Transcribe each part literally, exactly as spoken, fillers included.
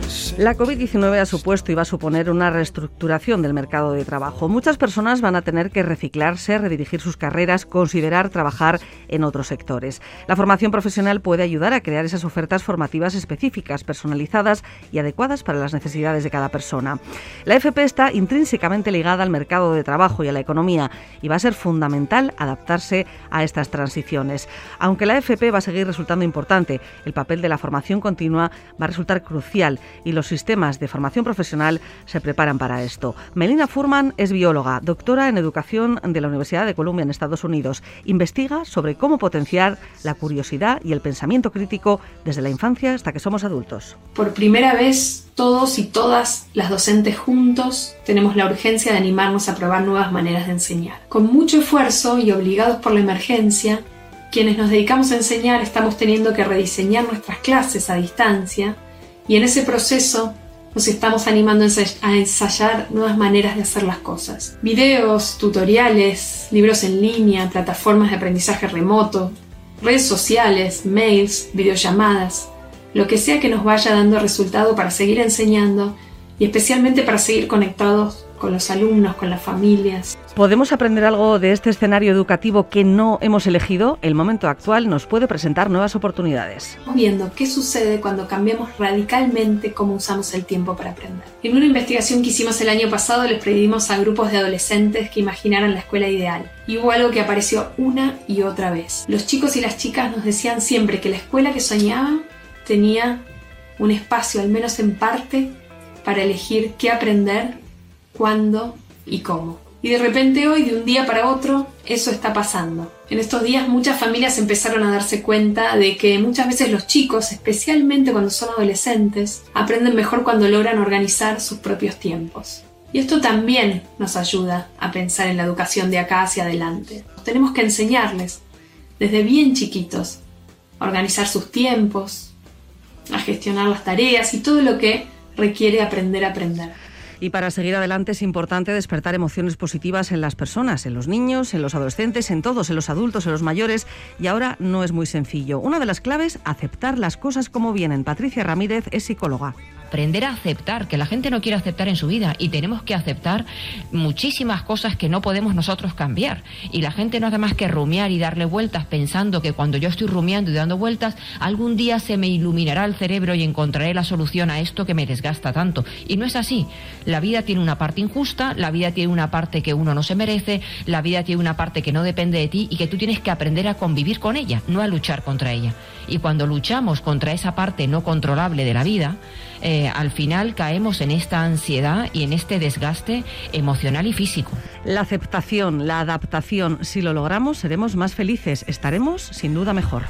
La covid diecinueve ha supuesto y va a suponer una reestructuración del mercado de trabajo. Muchas personas van a tener que reciclarse, redirigir sus carreras, considerar trabajar en otros sectores. La formación profesional puede ayudar a crear esas ofertas formativas específicas, personalizadas y adecuadas para las necesidades de cada persona. La F P está intrínsecamente ligada al mercado de trabajo y a la economía y va a ser fundamental adaptarse a estas transiciones. Aunque la F P va a seguir resultando importante, el papel de la formación continua va a resultar crucial y los sistemas de formación profesional se preparan para esto. Melina Furman es bióloga, doctora en educación de la Universidad de Columbia en Estados Unidos. Investiga sobre cómo potenciar la curiosidad y el pensamiento crítico desde la infancia hasta que somos adultos. Por primera vez, todos y todas las docentes juntos tenemos la urgencia de animarnos a probar nuevas maneras de enseñar. Con mucho esfuerzo y obligados por la emergencia, quienes nos dedicamos a enseñar estamos teniendo que rediseñar nuestras clases a distancia. Y en ese proceso nos estamos animando a ensayar nuevas maneras de hacer las cosas. Videos, tutoriales, libros en línea, plataformas de aprendizaje remoto, redes sociales, mails, videollamadas, lo que sea que nos vaya dando resultado para seguir enseñando y especialmente para seguir conectados con los alumnos, con las familias. ¿Podemos aprender algo de este escenario educativo que no hemos elegido? El momento actual nos puede presentar nuevas oportunidades. Estamos viendo qué sucede cuando cambiamos radicalmente cómo usamos el tiempo para aprender. En una investigación que hicimos el año pasado les pedimos a grupos de adolescentes que imaginaran la escuela ideal. Y hubo algo que apareció una y otra vez. Los chicos y las chicas nos decían siempre que la escuela que soñaban tenía un espacio, al menos en parte, para elegir qué aprender, cuándo y cómo. Y de repente hoy, de un día para otro, eso está pasando. En estos días muchas familias empezaron a darse cuenta de que muchas veces los chicos, especialmente cuando son adolescentes, aprenden mejor cuando logran organizar sus propios tiempos. Y esto también nos ayuda a pensar en la educación de acá hacia adelante. Tenemos que enseñarles, desde bien chiquitos, a organizar sus tiempos, a gestionar las tareas y todo lo que requiere aprender a aprender. Y para seguir adelante es importante despertar emociones positivas en las personas, en los niños, en los adolescentes, en todos, en los adultos, en los mayores. Y ahora no es muy sencillo. Una de las claves, aceptar las cosas como vienen. Patricia Ramírez es psicóloga. Aprender a aceptar, que la gente no quiere aceptar en su vida y tenemos que aceptar muchísimas cosas que no podemos nosotros cambiar. Y la gente no hace más que rumiar y darle vueltas pensando que cuando yo estoy rumiando y dando vueltas, algún día se me iluminará el cerebro y encontraré la solución a esto que me desgasta tanto. Y no es así. La vida tiene una parte injusta, la vida tiene una parte que uno no se merece, la vida tiene una parte que no depende de ti y que tú tienes que aprender a convivir con ella, no a luchar contra ella. Y cuando luchamos contra esa parte no controlable de la vida, eh, al final caemos en esta ansiedad y en este desgaste emocional y físico. La aceptación, la adaptación, si lo logramos, seremos más felices, estaremos sin duda mejor.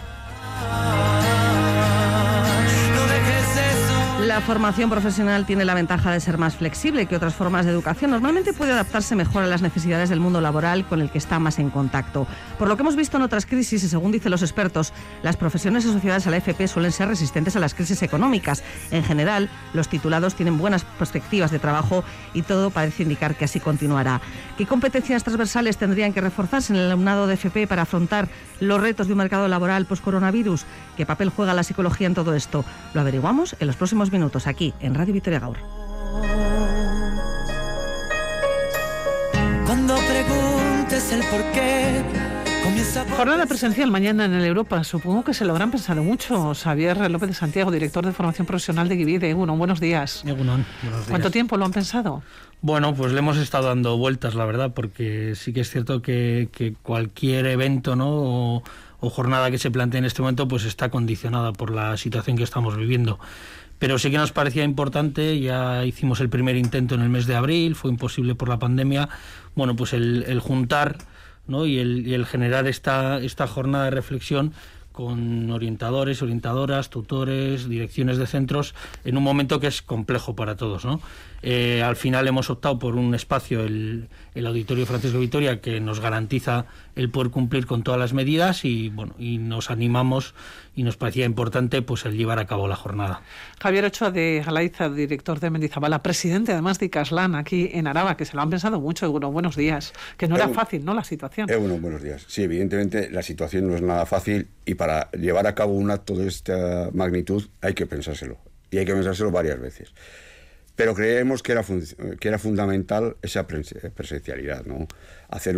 La formación profesional tiene la ventaja de ser más flexible que otras formas de educación. Normalmente puede adaptarse mejor a las necesidades del mundo laboral con el que está más en contacto. Por lo que hemos visto en otras crisis, y según dicen los expertos, las profesiones asociadas a la F P suelen ser resistentes a las crisis económicas. En general, los titulados tienen buenas perspectivas de trabajo y todo parece indicar que así continuará. ¿Qué competencias transversales tendrían que reforzarse en el alumnado de F P para afrontar los retos de un mercado laboral post-coronavirus? ¿Qué papel juega la psicología en todo esto? Lo averiguamos en los próximos minutos. Minutos aquí en Radio Vitoria Gaur. Cuando preguntes el por qué. Jornada presencial mañana en el Europa. Supongo que se lo habrán pensado mucho. Xavier López de Santiago, director de formación profesional de Givide. Egunon, buenos días. Egunon, buenos días. ¿Cuánto tiempo lo han pensado? Bueno, pues le hemos estado dando vueltas, la verdad, porque sí que es cierto que, que cualquier evento, ¿no? o, o jornada que se plantee en este momento pues está condicionada por la situación que estamos viviendo. Pero sí que nos parecía importante, ya hicimos el primer intento en el mes de abril, fue imposible por la pandemia, bueno, pues el, el juntar, ¿no? y, el, y el generar esta, esta jornada de reflexión con orientadores, orientadoras, tutores, direcciones de centros, en un momento que es complejo para todos, ¿no? Eh, al final hemos optado por un espacio, el, el Auditorio Francisco Vitoria, que nos garantiza el poder cumplir con todas las medidas y bueno y nos animamos y nos parecía importante pues el llevar a cabo la jornada. Javier Ochoa de Galaiza, director de Mendizabala, presidente además de Icaslan aquí en Araba, que se lo han pensado mucho. Bueno, buenos días, que no era Egunon. fácil, ¿no?, la situación. Egunon, buenos días. Sí, evidentemente la situación no es nada fácil y para llevar a cabo un acto de esta magnitud hay que pensárselo. y hay que pensárselo varias veces. Pero creemos que era, que era fundamental esa presencialidad, ¿no? Hacer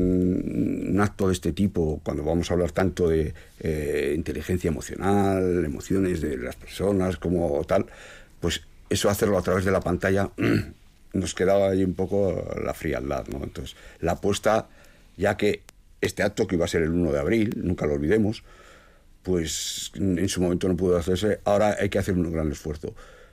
un, un acto de este tipo, cuando vamos a hablar tanto de eh, inteligencia emocional, emociones de las personas, como tal, pues eso hacerlo a través de la pantalla nos quedaba ahí un poco la frialdad, ¿no? Entonces, la apuesta, ya que este acto, que iba a ser el uno de abril, nunca lo olvidemos, pues en su momento no pudo hacerse, ahora hay que hacer un gran esfuerzo.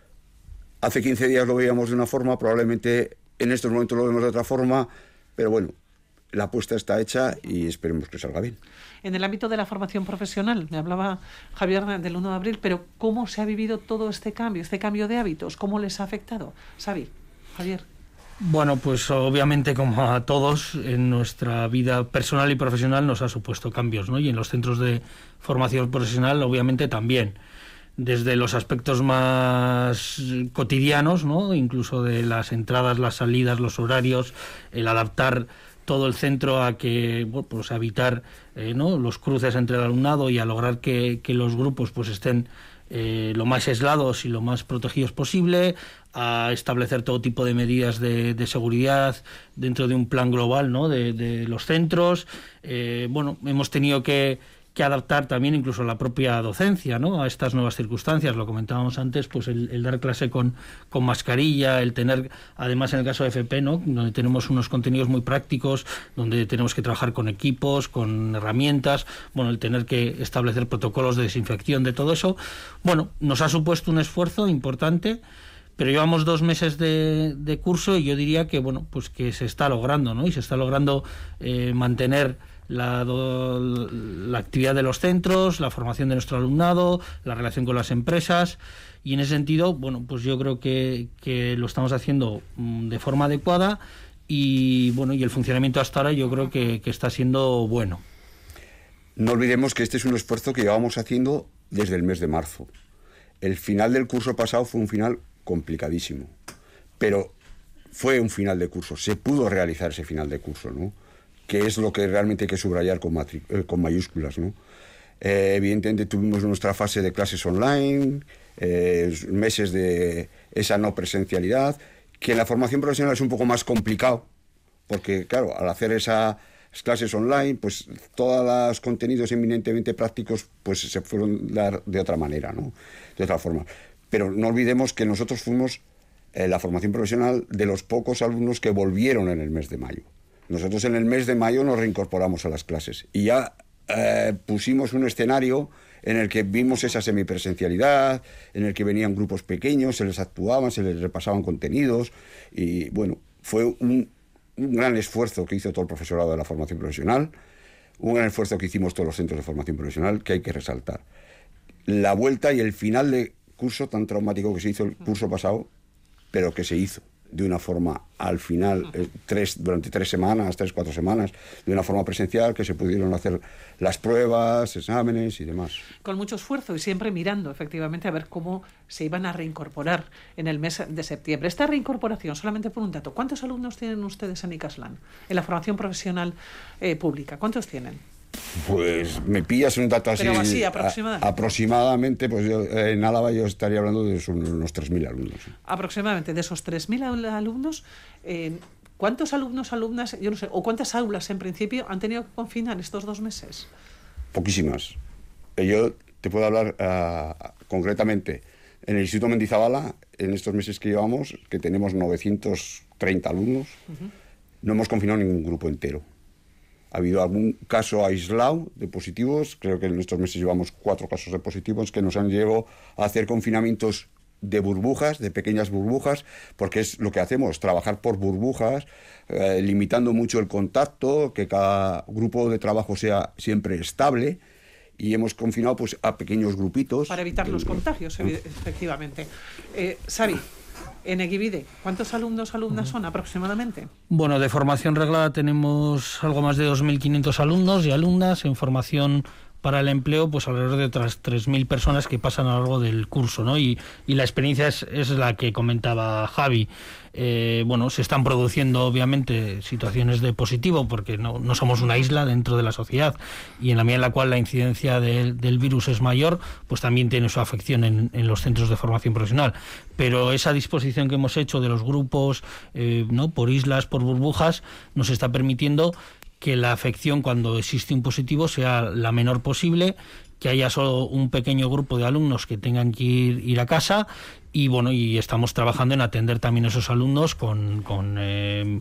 Hace quince días lo veíamos de una forma, probablemente en estos momentos lo vemos de otra forma, pero bueno, la apuesta está hecha y esperemos que salga bien. En el ámbito de la formación profesional, me hablaba Javier del uno de abril, pero ¿cómo se ha vivido todo este cambio, este cambio de hábitos? ¿Cómo les ha afectado? Xavi, Javier. Bueno, pues obviamente, como a todos, en nuestra vida personal y profesional nos ha supuesto cambios, ¿no? Y en los centros de formación profesional, obviamente, también. Desde los aspectos más cotidianos, ¿no? Incluso de las entradas, las salidas, los horarios, el adaptar todo el centro a que, bueno, pues a evitar eh, ¿no? los cruces entre el alumnado y a lograr que, que los grupos pues estén eh, lo más aislados y lo más protegidos posible, a establecer todo tipo de medidas de, de seguridad dentro de un plan global, ¿no? de, de los centros. Eh, bueno, hemos tenido que que adaptar también incluso la propia docencia, ¿no? A estas nuevas circunstancias. Lo comentábamos antes, pues el, el dar clase con, con mascarilla, el tener, además en el caso de F P, ¿no? Donde tenemos unos contenidos muy prácticos, donde tenemos que trabajar con equipos, con herramientas, bueno, el tener que establecer protocolos de desinfección, de todo eso, bueno, nos ha supuesto un esfuerzo importante, pero llevamos dos meses de, de curso y yo diría que, bueno, pues que se está logrando, ¿no? Y se está logrando eh, mantener La, la actividad de los centros, la formación de nuestro alumnado, la relación con las empresas, y en ese sentido, bueno, pues yo creo que, que lo estamos haciendo de forma adecuada y bueno, y el funcionamiento hasta ahora yo creo que, que está siendo bueno. No olvidemos que este es un esfuerzo que llevamos haciendo desde el mes de marzo. El final del curso pasado fue un final complicadísimo, pero fue un final de curso, se pudo realizar ese final de curso, ¿no? Que es lo que realmente hay que subrayar con, matri- eh, con mayúsculas, ¿no? Eh, evidentemente tuvimos nuestra fase de clases online, eh, meses de esa no presencialidad, que en la formación profesional es un poco más complicado, porque claro, al hacer esas clases online, pues todos los contenidos eminentemente prácticos pues se fueron dar de otra manera, ¿no? De otra forma. Pero no olvidemos que nosotros fuimos eh, la formación profesional de los pocos alumnos que volvieron en el mes de mayo. Nosotros en el mes de mayo nos reincorporamos a las clases y ya eh, pusimos un escenario en el que vimos esa semipresencialidad, en el que venían grupos pequeños, se les actuaban, se les repasaban contenidos y bueno, fue un, un gran esfuerzo que hizo todo el profesorado de la formación profesional, un gran esfuerzo que hicimos todos los centros de formación profesional que hay que resaltar. La vuelta y el final de curso tan traumático que se hizo el curso pasado, pero que se hizo de una forma, al final, eh, tres, durante tres semanas, tres, cuatro semanas, de una forma presencial, que se pudieron hacer las pruebas, exámenes y demás. Con mucho esfuerzo y siempre mirando, efectivamente, a ver cómo se iban a reincorporar en el mes de septiembre. Esta reincorporación, solamente por un dato, ¿cuántos alumnos tienen ustedes en Ikaslan, en la formación profesional eh, pública? ¿Cuántos tienen? Pues me pillas un dato así. Pero así, aproximadamente. A, aproximadamente, pues yo, en Álava yo estaría hablando de unos tres mil alumnos. Aproximadamente, de esos tres mil alumnos, eh, ¿cuántos alumnos, alumnas, yo no sé, o cuántas aulas en principio han tenido que confinar estos dos meses? Poquísimas. Yo te puedo hablar uh, concretamente. En el Instituto Mendizabala, en estos meses que llevamos, que tenemos novecientos treinta alumnos, uh-huh. no hemos confinado ningún grupo entero. Ha habido algún caso aislado de positivos, creo que en estos meses llevamos cuatro casos de positivos que nos han llevado a hacer confinamientos de burbujas, de pequeñas burbujas, porque es lo que hacemos, trabajar por burbujas, eh, limitando mucho el contacto, que cada grupo de trabajo sea siempre estable, y hemos confinado pues a pequeños grupitos. Para evitar los contagios, ¿eh? Efectivamente. Eh, Xavi, en Egibide, ¿cuántos alumnos, alumnas son aproximadamente? Bueno, de formación reglada tenemos algo más de dos mil quinientos alumnos y alumnas. En formación para el empleo, pues alrededor de otras tres mil personas que pasan a lo largo del curso, ¿no? Y, y la experiencia es, es la que comentaba Javi. Eh, bueno, se están produciendo obviamente situaciones de positivo porque no, no somos una isla dentro de la sociedad, y en la medida en la cual la incidencia de, del virus es mayor, pues también tiene su afección en, en los centros de formación profesional. Pero esa disposición que hemos hecho de los grupos, eh, ¿no?, por islas, por burbujas, nos está permitiendo que la afección, cuando existe un positivo, sea la menor posible, que haya solo un pequeño grupo de alumnos que tengan que ir, ir a casa, y bueno, y estamos trabajando en atender también a esos alumnos con, con eh,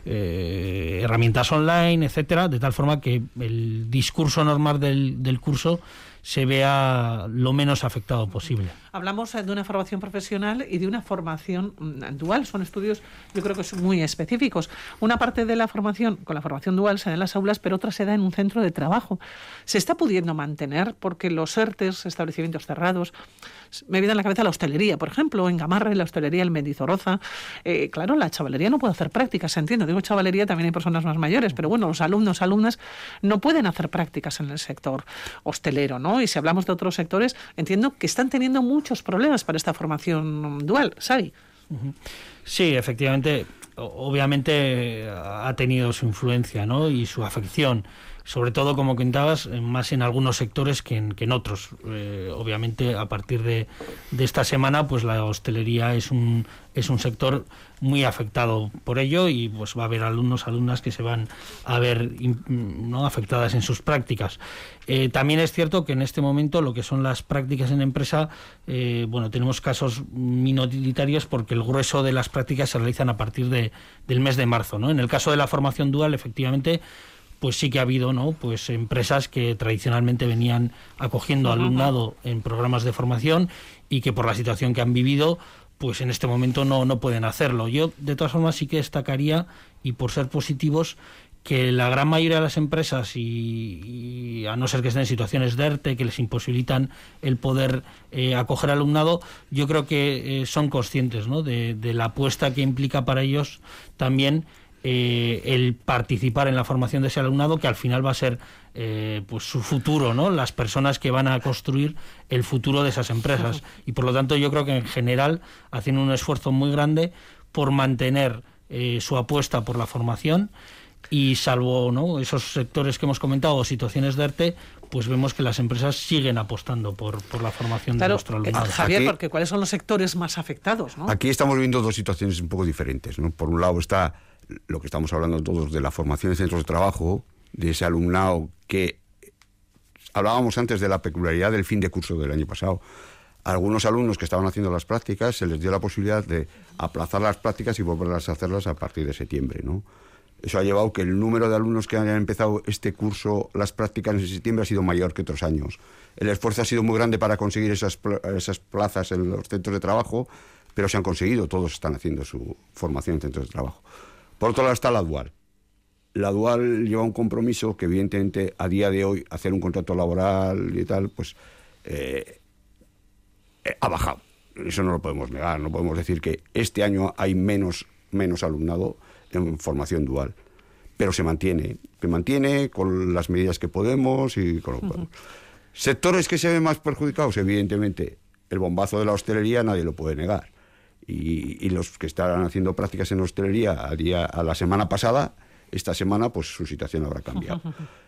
eh, herramientas online, etcétera, de tal forma que el discurso normal del, del curso se vea lo menos afectado posible. Hablamos de una formación profesional y de una formación dual. Son estudios, yo creo que son muy específicos. Una parte de la formación, con la formación dual, se da en las aulas, pero otra se da en un centro de trabajo. Se está pudiendo mantener porque los ERTES, establecimientos cerrados, me viene a la cabeza la hostelería, por ejemplo, en Gamarra, la hostelería en Mendizorroza. Eh, claro, la chavalería no puede hacer prácticas, entiendo. Digo chavalería, también hay personas más mayores, pero bueno, los alumnos, alumnas no pueden hacer prácticas en el sector hostelero, ¿no? Y si hablamos de otros sectores, entiendo que están teniendo muchos problemas para esta formación dual. Xavi. Sí, efectivamente, obviamente ha tenido su influencia, ¿no?, y su afección, sobre todo, como comentabas, más en algunos sectores que en, que en otros. Eh, obviamente, a partir de, de esta semana, pues la hostelería es un es un sector muy afectado por ello, y pues va a haber alumnos, alumnas que se van a ver, ¿no?, afectadas en sus prácticas. Eh, también es cierto que en este momento lo que son las prácticas en empresa, eh, bueno, tenemos casos minoritarios porque el grueso de las prácticas se realizan a partir de, del mes de marzo, ¿no? En el caso de la formación dual, efectivamente, pues sí que ha habido, ¿no?, pues empresas que tradicionalmente venían acogiendo alumnado en programas de formación y que por la situación que han vivido, pues en este momento no, no pueden hacerlo. Yo, de todas formas, sí que destacaría, y por ser positivos, que la gran mayoría de las empresas, y, y a no ser que estén en situaciones de ERTE que les imposibilitan el poder eh, acoger alumnado, yo creo que eh, son conscientes, ¿no?, de, de la apuesta que implica para ellos también Eh, el participar en la formación de ese alumnado, que al final va a ser eh, pues su futuro, ¿no?, las personas que van a construir el futuro de esas empresas. Y por lo tanto yo creo que en general hacen un esfuerzo muy grande por mantener eh, su apuesta por la formación, y salvo, ¿no?, esos sectores que hemos comentado, situaciones de ERTE, pues vemos que las empresas siguen apostando por, por la formación, claro, de nuestro alumnado. Javier, aquí, porque ¿cuáles son los sectores más afectados, ¿no? Aquí estamos viendo dos situaciones un poco diferentes, ¿no? Por un lado está lo que estamos hablando todos de la formación en centros de trabajo, de ese alumnado que hablábamos antes de la peculiaridad del fin de curso del año pasado. A algunos alumnos que estaban haciendo las prácticas se les dio la posibilidad de aplazar las prácticas y volverlas a hacerlas a partir de septiembre, ¿no? Eso ha llevado que el número de alumnos que han empezado este curso, las prácticas en septiembre, ha sido mayor que otros años. El esfuerzo ha sido muy grande para conseguir esas, esas plazas en los centros de trabajo, pero se han conseguido, todos están haciendo su formación en centros de trabajo. Por otro lado está la dual. La dual lleva un compromiso que, evidentemente, a día de hoy, hacer un contrato laboral y tal, pues eh, eh, ha bajado. Eso no lo podemos negar. No podemos decir que este año hay menos, menos alumnado en formación dual. Pero se mantiene. Se mantiene con las medidas que podemos y con lo que podemos. Sectores que se ven más perjudicados, evidentemente, el bombazo de la hostelería nadie lo puede negar. Y, y los que están haciendo prácticas en hostelería a, día, a la semana pasada, esta semana, pues su situación habrá cambiado.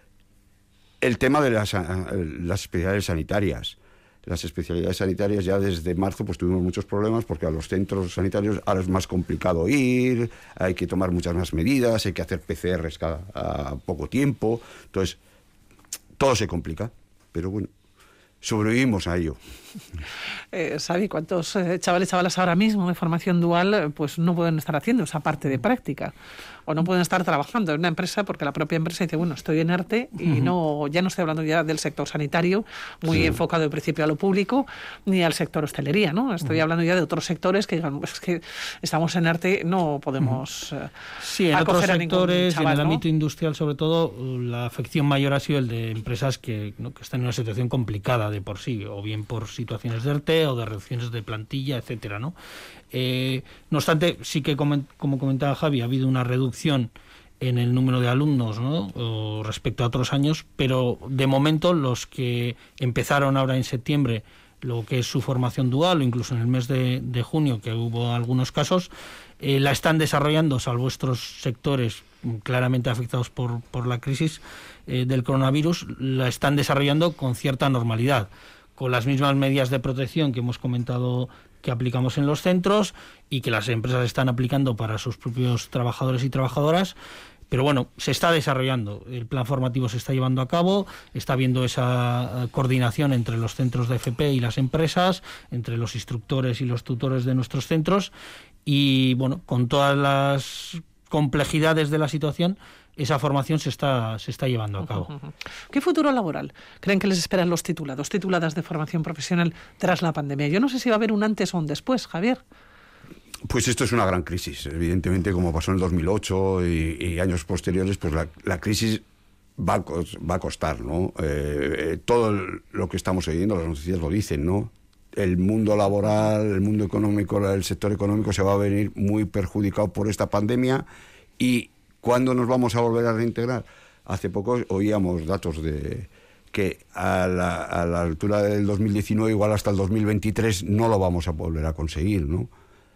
El tema de las, las especialidades sanitarias. Las especialidades sanitarias, ya desde marzo pues tuvimos muchos problemas porque a los centros sanitarios ahora es más complicado ir, hay que tomar muchas más medidas, hay que hacer P C Rs cada a poco tiempo. Entonces, todo se complica, pero bueno, sobrevivimos a ello. Eh, Xavi, ¿cuántos eh, chavales, chavalas ahora mismo de formación dual eh, pues no pueden estar haciendo esa parte de práctica? O no pueden estar trabajando en una empresa porque la propia empresa dice, bueno, estoy en ERTE y no, ya no estoy hablando ya del sector sanitario, muy sí. enfocado en principio a lo público, ni al sector hostelería, ¿no? Estoy uh-huh. hablando ya de otros sectores que digan, pues, es que estamos en ERTE, no podemos uh-huh. sí, en otros sectores, chaval, en el ¿no? ámbito industrial sobre todo, la afección mayor ha sido el de empresas que, ¿no? que están en una situación complicada de por sí, o bien por situaciones de ERTE o de reducciones de plantilla, etcétera, ¿no? Eh, no obstante, sí que como, como comentaba Javi, ha habido una reducción en el número de alumnos, ¿no?, o respecto a otros años, pero de momento los que empezaron ahora en septiembre lo que es su formación dual, o incluso en el mes de, de junio, que hubo algunos casos, eh, la están desarrollando, salvo estos sectores claramente afectados por, por la crisis eh, del coronavirus, la están desarrollando con cierta normalidad, con las mismas medidas de protección que hemos comentado que aplicamos en los centros y que las empresas están aplicando para sus propios trabajadores y trabajadoras. Pero bueno, se está desarrollando, el plan formativo se está llevando a cabo, está habiendo esa coordinación entre los centros de F P y las empresas, entre los instructores y los tutores de nuestros centros, y bueno, con todas las complejidades de la situación, esa formación se está, se está llevando a cabo. ¿Qué futuro laboral creen que les esperan los titulados, tituladas de formación profesional tras la pandemia? Yo no sé si va a haber un antes o un después, Javier. Pues esto es una gran crisis. Evidentemente, como pasó en el dos mil ocho y, y años posteriores, pues la, la crisis va a, va a costar, ¿no? Eh, todo el, lo que estamos oyendo, las noticias lo dicen, ¿no? El mundo laboral, el mundo económico, el sector económico se va a venir muy perjudicado por esta pandemia. ¿Y cuándo nos vamos a volver a reintegrar? Hace poco oíamos datos de que a la, a la altura del dos mil diecinueve, igual hasta el dos mil veintitrés, no lo vamos a volver a conseguir, ¿no?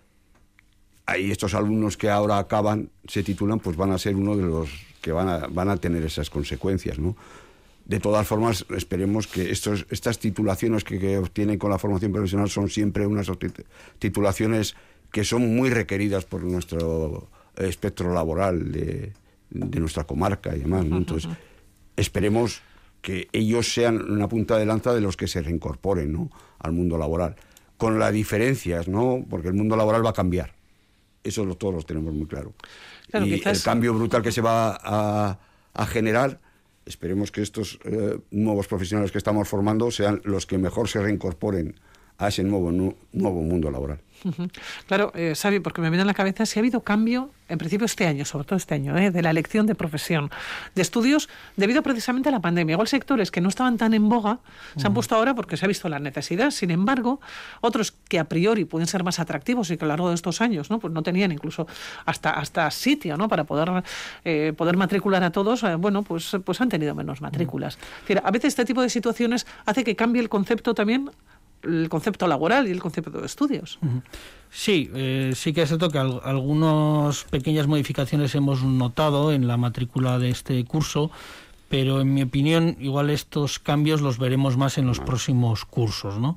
Ahí estos alumnos que ahora acaban, se titulan, pues van a ser uno de los que van a, van a tener esas consecuencias, ¿no? De todas formas, esperemos que estos, estas titulaciones que, que obtienen con la formación profesional son siempre unas titulaciones que son muy requeridas por nuestro espectro laboral de, de nuestra comarca y demás, ¿no? Entonces, esperemos que ellos sean una punta de lanza de los que se reincorporen, ¿no?, al mundo laboral, con las diferencias, ¿no?, porque el mundo laboral va a cambiar. Eso lo, todos lo tenemos muy claro. Claro, y quizás el cambio brutal que se va a, a generar, esperemos que estos eh, nuevos profesionales que estamos formando sean los que mejor se reincorporen a ese nuevo, nu, nuevo mundo laboral. Uh-huh. Claro, eh, Xavi, porque me viene a la cabeza si ha habido cambio, en principio este año, sobre todo este año, eh, de la elección de profesión, de estudios, debido precisamente a la pandemia. Igual sectores que no estaban tan en boga uh-huh. se han puesto ahora porque se ha visto la necesidad. Sin embargo, otros que a priori pueden ser más atractivos y que a lo largo de estos años, ¿no?, pues no tenían incluso hasta hasta sitio, ¿no?, para poder eh, poder matricular a todos, eh, bueno, pues pues han tenido menos matrículas. Uh-huh. Es decir, a veces este tipo de situaciones hace que cambie el concepto también, el concepto laboral y el concepto de estudios. Sí, eh, sí que es cierto que al, algunas pequeñas modificaciones hemos notado en la matrícula de este curso, pero en mi opinión igual estos cambios los veremos más en los próximos cursos, ¿no?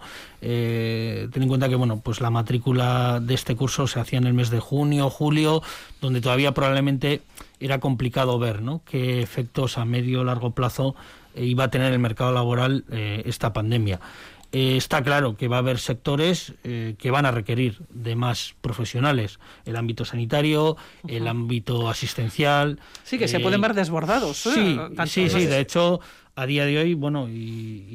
Eh, ten en cuenta que bueno, pues la matrícula de este curso se hacía en el mes de junio, julio, donde todavía probablemente era complicado ver, ¿no?, qué efectos a medio o largo plazo eh, iba a tener el mercado laboral eh, esta pandemia. Eh, está claro que va a haber sectores eh, que van a requerir de más profesionales, el ámbito sanitario, uh-huh. el ámbito asistencial. Sí, que eh, se pueden ver desbordados. ¿eh? Sí, sí, sí, de hecho, a día de hoy, bueno, y,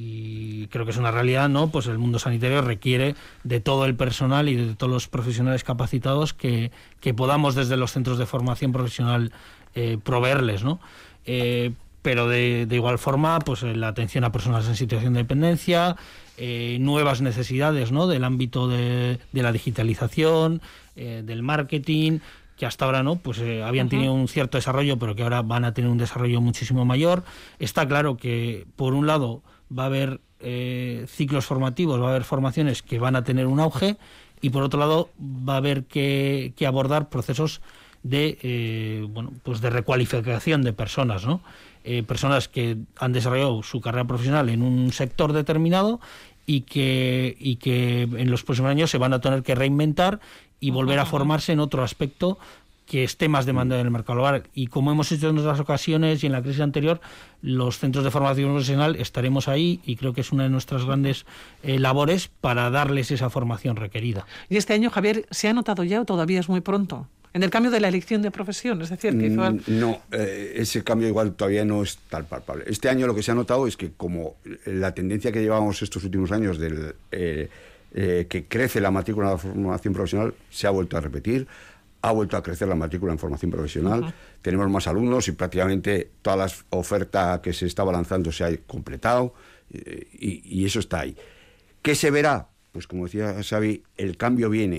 y creo que es una realidad, ¿no?, pues el mundo sanitario requiere de todo el personal y de todos los profesionales capacitados que, que podamos desde los centros de formación profesional eh, proveerles, ¿no? Eh, pero de, de igual forma, pues la atención a personas en situación de dependencia, eh, nuevas necesidades, ¿no?, del ámbito de, de la digitalización, eh, del marketing, que hasta ahora no, pues eh, habían uh-huh. tenido un cierto desarrollo, pero que ahora van a tener un desarrollo muchísimo mayor. Está claro que, por un lado, va a haber eh, ciclos formativos, va a haber formaciones que van a tener un auge, y por otro lado, va a haber que, que abordar procesos de eh, bueno, pues de recualificación de personas, ¿no? Eh, personas que han desarrollado su carrera profesional en un sector determinado y que, y que en los próximos años se van a tener que reinventar y volver a formarse en otro aspecto que esté más demandado en el mercado laboral. Y como hemos hecho en otras ocasiones y en la crisis anterior, los centros de formación profesional estaremos ahí, y creo que es una de nuestras grandes eh, labores para darles esa formación requerida. ¿Y este año, Javier, se ha notado ya o todavía es muy pronto en el cambio de la elección de profesión? Es decir, que igual... No, eh, ese cambio igual todavía no es tan palpable. Este año lo que se ha notado es que, como la tendencia que llevamos estos últimos años del eh, eh, que crece la matrícula de formación profesional se ha vuelto a repetir, ha vuelto a crecer la matrícula en formación profesional, uh-huh. tenemos más alumnos y prácticamente toda la oferta que se estaba lanzando se ha completado, eh, y, y eso está ahí. ¿Qué se verá? Pues como decía Xavi, el cambio viene.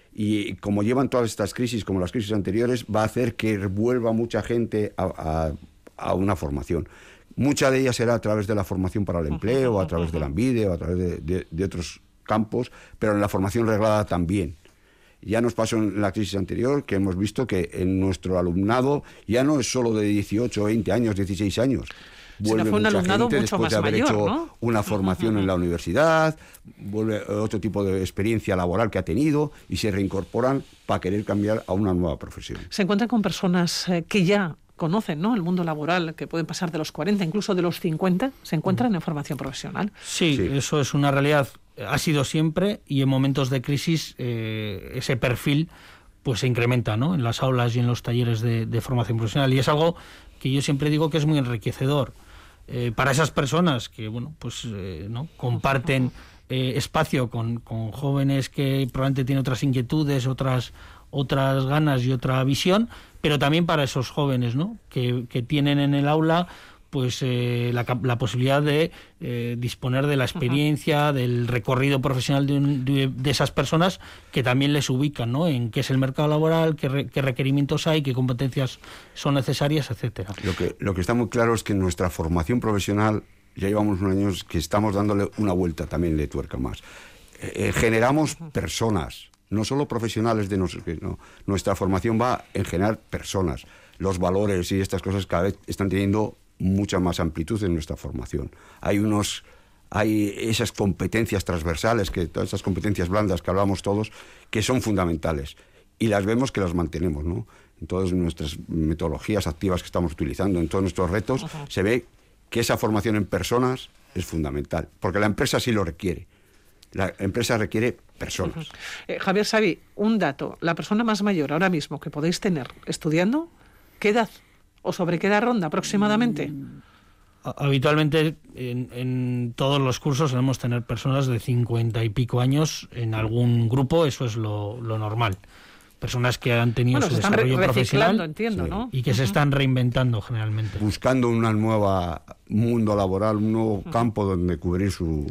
Y como llevan todas estas crisis, como las crisis anteriores, va a hacer que vuelva mucha gente a, a, a una formación. Mucha de ellas será a través de la formación para el empleo, o a través del Ambide, o a través de, de, de otros campos, pero en la formación reglada también. Ya nos pasó en la crisis anterior que hemos visto que en nuestro alumnado ya no es solo de dieciocho, veinte años, dieciséis años. Vuelve fue un mucha alumnado gente mucho después más de haber mayor, hecho ¿no? una formación en la universidad, vuelve otro tipo de experiencia laboral que ha tenido y se reincorporan para querer cambiar a una nueva profesión. Se encuentran con personas eh, que ya conocen, ¿no?, el mundo laboral, que pueden pasar de los cuarenta, incluso de los cincuenta, se encuentran en formación profesional. Sí, sí, eso es una realidad. Ha sido siempre, y en momentos de crisis eh, ese perfil pues se incrementa, ¿no?, en las aulas y en los talleres de, de formación profesional. Y es algo que yo siempre digo que es muy enriquecedor eh, para esas personas que, bueno, pues eh, no comparten eh, espacio con, con jóvenes que probablemente tienen otras inquietudes, otras otras ganas y otra visión, pero también para esos jóvenes, ¿no?, que, que tienen en el aula pues eh, la, la posibilidad de eh, disponer de la experiencia, uh-huh. del recorrido profesional de, un, de, de esas personas que también les ubican, ¿no?, en qué es el mercado laboral, qué, re, qué requerimientos hay, qué competencias son necesarias, etcétera. Lo que, lo que está muy claro es que en nuestra formación profesional ya llevamos unos años que estamos dándole una vuelta también de tuerca más. Eh, generamos personas, no solo profesionales de nosotros, no. Nuestra formación va en generar personas. Los valores y estas cosas cada vez están teniendo mucha más amplitud en nuestra formación. Hay unos, hay esas competencias transversales, que todas esas competencias blandas que hablamos todos, que son fundamentales y las vemos que las mantenemos, ¿no? En todas nuestras metodologías activas que estamos utilizando, en todos nuestros retos, uh-huh. se ve que esa formación en personas es fundamental, porque la empresa sí lo requiere. La empresa requiere personas. Uh-huh. eh, Javier Savi, un dato, la persona más mayor ahora mismo que podéis tener estudiando, ¿qué edad? ¿O sobre qué edad ronda aproximadamente? Habitualmente en, en todos los cursos solemos tener personas de cincuenta y pico años en algún grupo, eso es lo, lo normal. Personas que han tenido bueno, su se están desarrollo re- profesional entiendo, sí, ¿no? y que uh-huh. se están reinventando generalmente. Buscando un nuevo mundo laboral, un nuevo uh-huh. campo donde cubrir su...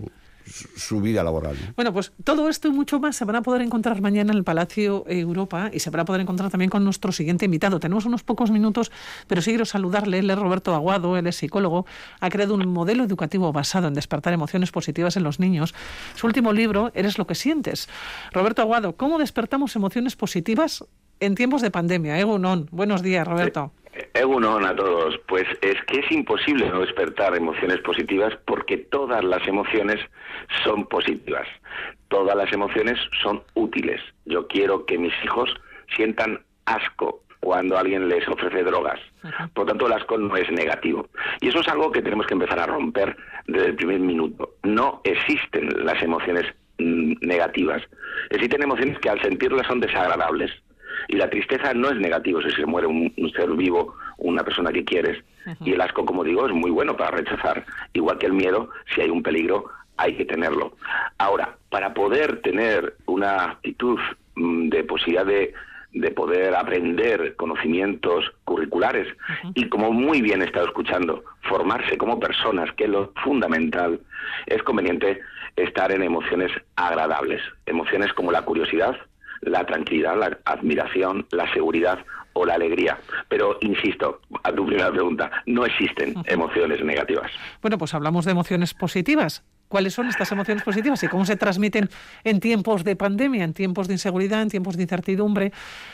su vida laboral, ¿no? Bueno, pues todo esto y mucho más se van a poder encontrar mañana en el Palacio Europa y se van a poder encontrar también con nuestro siguiente invitado. Tenemos unos pocos minutos, pero sí quiero saludarle. Él es Roberto Aguado, él es psicólogo, ha creado un modelo educativo basado en despertar emociones positivas en los niños. Su último libro, Eres lo que sientes. Roberto Aguado, ¿cómo despertamos emociones positivas en tiempos de pandemia? Egunon, buenos días, Roberto. Egunon a todos. Pues es que es imposible no despertar emociones positivas porque todas las emociones son positivas. Todas las emociones son útiles. Yo quiero que mis hijos sientan asco cuando alguien les ofrece drogas. Por tanto, el asco no es negativo. Y eso es algo que tenemos que empezar a romper desde el primer minuto. No existen las emociones mm, negativas. Existen emociones que al sentirlas son desagradables. Y la tristeza no es negativo si se muere un, un ser vivo, una persona que quieres. Uh-huh. Y el asco, como digo, es muy bueno para rechazar. Igual que el miedo, si hay un peligro, hay que tenerlo. Ahora, para poder tener una actitud mmm, de posibilidad de, de poder aprender conocimientos curriculares uh-huh. y, como muy bien he estado escuchando, formarse como personas, que es lo fundamental, es conveniente estar en emociones agradables. Emociones como la curiosidad, la tranquilidad, la admiración, la seguridad o la alegría. Pero, insisto, a tu primera pregunta, no existen emociones negativas. Bueno, pues hablamos de emociones positivas. ¿Cuáles son estas emociones positivas y cómo se transmiten en tiempos de pandemia, en tiempos de inseguridad, en tiempos de incertidumbre?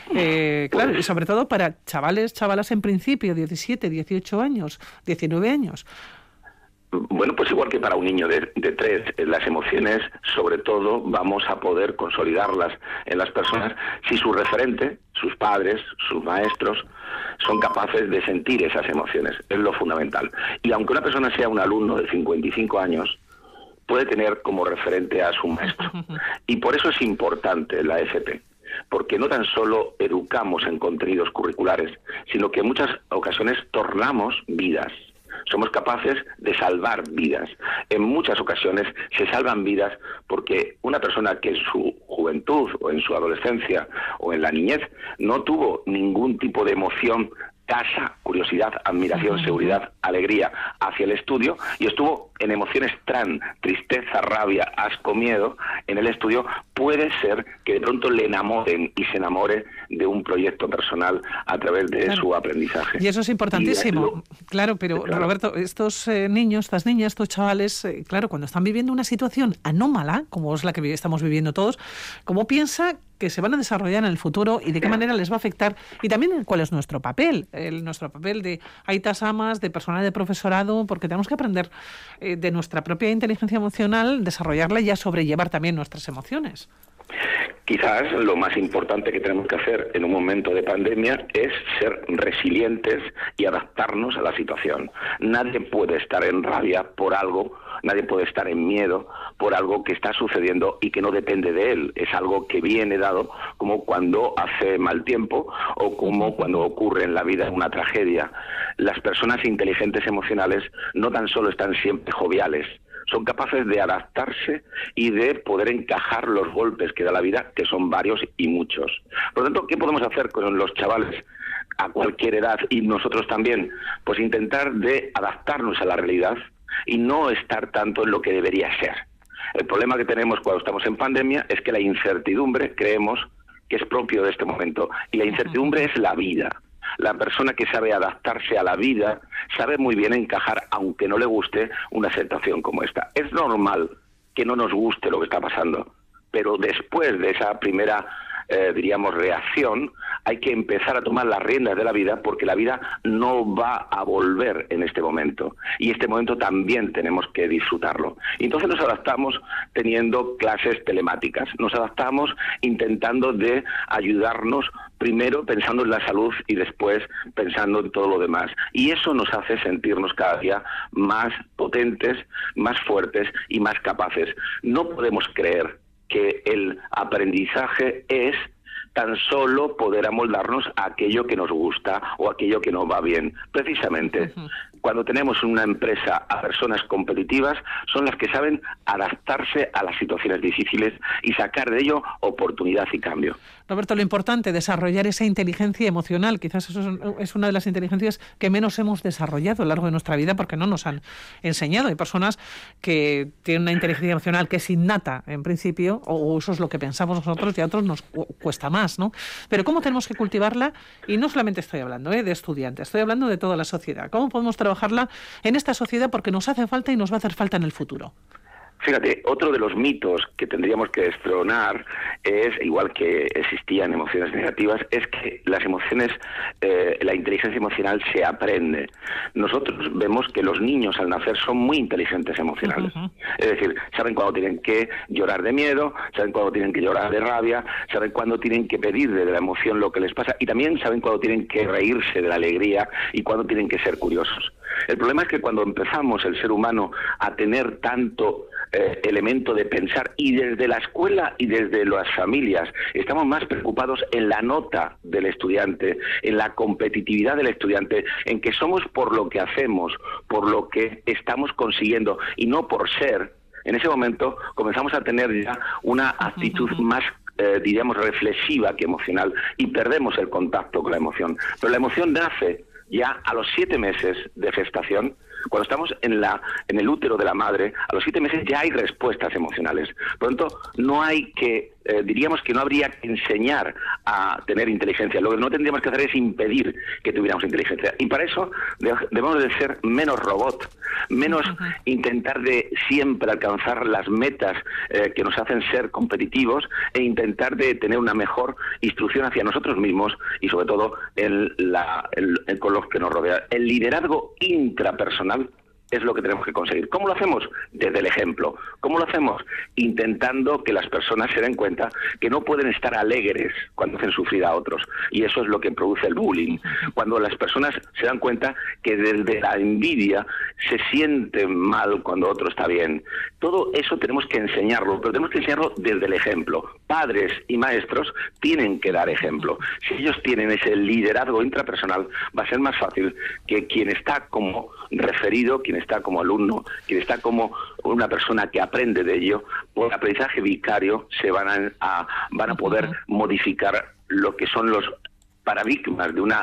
Eh, claro, pues, y sobre todo para chavales, chavalas en principio, diecisiete, dieciocho años, diecinueve años. Bueno, pues igual que para un niño de, de tres, las emociones, sobre todo, vamos a poder consolidarlas en las personas si su referente, sus padres, sus maestros, son capaces de sentir esas emociones. Es lo fundamental. Y aunque una persona sea un alumno de cincuenta y cinco años, puede tener como referente a su maestro. Y por eso es importante la F P. Porque no tan solo educamos en contenidos curriculares, sino que en muchas ocasiones tornamos vidas. Somos capaces de salvar vidas. En muchas ocasiones se salvan vidas porque una persona que en su juventud o en su adolescencia o en la niñez no tuvo ningún tipo de emoción, casa curiosidad, admiración, seguridad, alegría hacia el estudio, y estuvo en emociones tran, tristeza, rabia, asco, miedo en el estudio, puede ser que de pronto le enamoren y se enamore de un proyecto personal a través de claro. su aprendizaje. Y eso es importantísimo, lo, claro, pero claro. Roberto, estos eh, niños, estas niñas, estos chavales, eh, claro, cuando están viviendo una situación anómala, como es la que estamos viviendo todos, ¿cómo piensa que se van a desarrollar en el futuro y de qué manera les va a afectar? Y también cuál es nuestro papel, el, nuestro papel de aitas, amas, de personal de profesorado, porque tenemos que aprender eh, de nuestra propia inteligencia emocional, desarrollarla y a sobrellevar también nuestras emociones. Quizás lo más importante que tenemos que hacer en un momento de pandemia es ser resilientes y adaptarnos a la situación. Nadie puede estar en rabia por algo, nadie puede estar en miedo por algo que está sucediendo y que no depende de él. Es algo que viene dado, como cuando hace mal tiempo o como cuando ocurre en la vida una tragedia. Las personas inteligentes emocionales no tan solo están siempre joviales, son capaces de adaptarse y de poder encajar los golpes que da la vida, que son varios y muchos. Por lo tanto, ¿qué podemos hacer con los chavales a cualquier edad y nosotros también? Pues intentar de adaptarnos a la realidad y no estar tanto en lo que debería ser. El problema que tenemos cuando estamos en pandemia es que la incertidumbre creemos que es propio de este momento, y la incertidumbre es la vida. La persona que sabe adaptarse a la vida sabe muy bien encajar, aunque no le guste, una situación como esta. Es normal que no nos guste lo que está pasando, pero después de esa primera, eh, diríamos, reacción, hay que empezar a tomar las riendas de la vida, porque la vida no va a volver en este momento, y este momento también tenemos que disfrutarlo. Y entonces nos adaptamos teniendo clases telemáticas, nos adaptamos intentando de ayudarnos, primero pensando en la salud y después pensando en todo lo demás. Y eso nos hace sentirnos cada día más potentes, más fuertes y más capaces. No podemos creer que el aprendizaje es tan solo poder amoldarnos a aquello que nos gusta o aquello que nos va bien. Precisamente, uh-huh. cuando tenemos una empresa a personas competitivas, son las que saben adaptarse a las situaciones difíciles y sacar de ello oportunidad y cambio. Roberto, lo importante, desarrollar esa inteligencia emocional. Quizás eso es una de las inteligencias que menos hemos desarrollado a lo largo de nuestra vida porque no nos han enseñado. Hay personas que tienen una inteligencia emocional que es innata, en principio, o eso es lo que pensamos nosotros, y a otros nos cu- cuesta más, ¿no? Pero ¿cómo tenemos que cultivarla? Y no solamente estoy hablando ¿eh? de estudiantes, estoy hablando de toda la sociedad. ¿Cómo podemos trabajarla en esta sociedad? Porque nos hace falta y nos va a hacer falta en el futuro. Fíjate, otro de los mitos que tendríamos que destronar es, igual que existían emociones negativas, es que las emociones, eh, la inteligencia emocional se aprende. Nosotros vemos que los niños al nacer son muy inteligentes emocionales. Uh-huh. Es decir, saben cuándo tienen que llorar de miedo, saben cuándo tienen que llorar de rabia, saben cuándo tienen que pedir de la emoción lo que les pasa, y también saben cuándo tienen que reírse de la alegría y cuándo tienen que ser curiosos. El problema es que cuando empezamos el ser humano a tener tanto eh, elemento de pensar, y desde la escuela y desde las familias estamos más preocupados en la nota del estudiante, en la competitividad del estudiante, en que somos por lo que hacemos, por lo que estamos consiguiendo y no por ser, en ese momento comenzamos a tener ya una actitud más Eh, diríamos reflexiva que emocional, y perdemos el contacto con la emoción. Pero la emoción nace ya a los siete meses de gestación. Cuando estamos en la en el útero de la madre, a los siete meses ya hay respuestas emocionales. Por lo tanto, no hay que, eh, diríamos que no habría que enseñar a tener inteligencia. Lo que no tendríamos que hacer es impedir que tuviéramos inteligencia. Y para eso debemos de ser menos robot, menos uh-huh. intentar de siempre alcanzar las metas eh, que nos hacen ser competitivos, e intentar de tener una mejor instrucción hacia nosotros mismos y sobre todo en la, en, en, con los que nos rodean. El liderazgo intrapersonal es lo que tenemos que conseguir. ¿Cómo lo hacemos? Desde el ejemplo. ¿Cómo lo hacemos? Intentando que las personas se den cuenta que no pueden estar alegres cuando hacen sufrir a otros. Y eso es lo que produce el bullying. Cuando las personas se dan cuenta que desde la envidia se sienten mal cuando otro está bien. Todo eso tenemos que enseñarlo, pero tenemos que enseñarlo desde el ejemplo. Padres y maestros tienen que dar ejemplo. Si ellos tienen ese liderazgo intrapersonal, va a ser más fácil que quien está como referido, quien está como alumno, quien está como una persona que aprende de ello, por aprendizaje vicario se van a, a van a poder modificar lo que son los paradigmas de una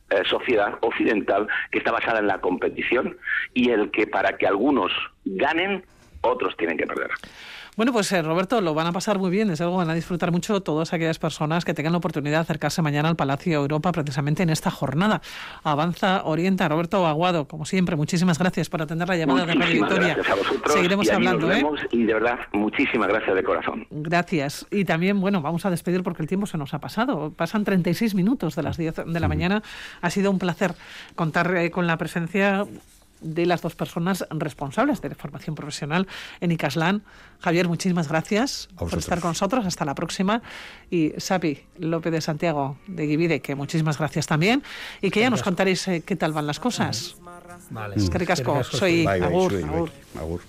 eh, sociedad occidental que está basada en la competición y el que para que algunos ganen, otros tienen que perder. Bueno, pues eh, Roberto, lo van a pasar muy bien, desde luego van a disfrutar mucho todas aquellas personas que tengan la oportunidad de acercarse mañana al Palacio Europa precisamente en esta jornada. Avanza, orienta. Roberto Aguado, como siempre, muchísimas gracias por atender la llamada Muchísimas de Radio Victoria. Gracias a vosotros. Seguiremos y hablando, nos ¿eh? vemos, y de verdad, muchísimas gracias de corazón. Gracias. Y también, bueno, vamos a despedir porque el tiempo se nos ha pasado. Pasan treinta y seis minutos de las diez de la mañana. Ha sido un placer contar eh, con la presencia de las dos personas responsables de la formación profesional en Ikaslan. Javier, muchísimas gracias por estar con nosotros. Hasta la próxima. Y Sapi López de Santiago de Givide, que muchísimas gracias también. Y que ya nos contaréis eh, qué tal van las cosas. Vale. Es que ricasco. Soy Bye, bye, Agur. soy, Agur. Agur.